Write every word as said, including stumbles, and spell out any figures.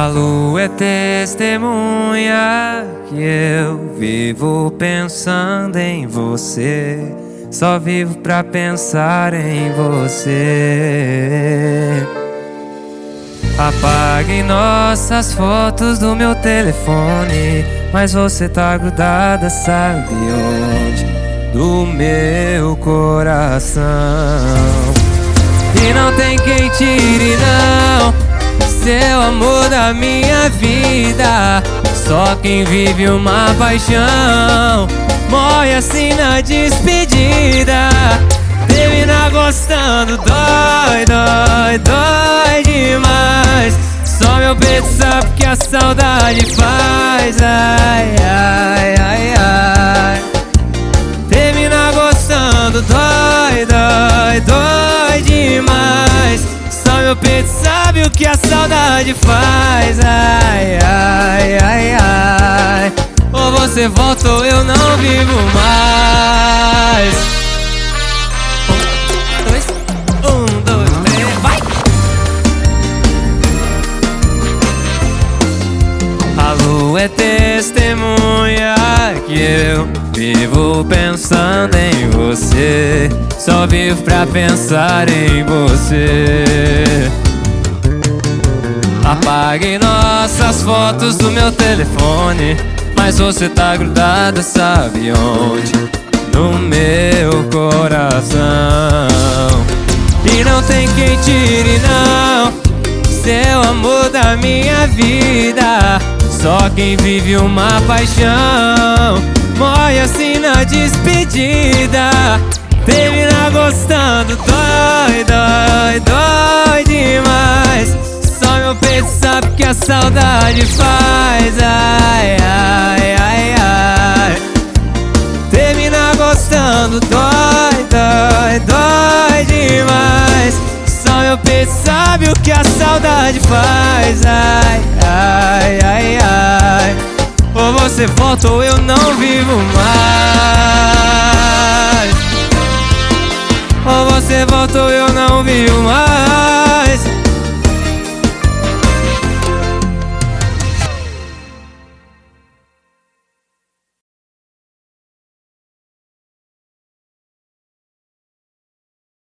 A lua é testemunha que eu vivo pensando em você. Só vivo pra pensar em você. Apague nossas fotos do meu telefone, mas você tá grudada, sabe onde? Do meu coração. E não tem quem tire não, seu amor da minha vida. Só quem vive uma paixão morre assim na despedida. Termina gostando, dói, dói, dói demais. Só meu peito sabe que a saudade faz. Ai, ai, ai, ai. Termina gostando, dói, dói, dói demais. Só meu peito sabe o que a saudade faz. Ai, ai, ai, ai. Ou você volta ou eu não vivo mais. Um, dois, três, vai! A lua é testemunha que eu vivo pensando em você. Só vivo pra pensar em você. Apaguei nossas fotos do meu telefone, mas você tá grudada, sabe onde? No meu coração. E não tem quem tire não, seu amor da minha vida. Só quem vive uma paixão morre assim na despedida. Termina gostando, dói, dói, dói demais. Só meu peito sabe que a saudade faz. Ai, ai, ai, ai. Termina gostando, dói, dói, dói demais. Só meu peito sabe o que a saudade faz. Ai, ai, ai, ai. Ou você volta ou eu não vivo mais. Ou você volta ou eu não vivo mais.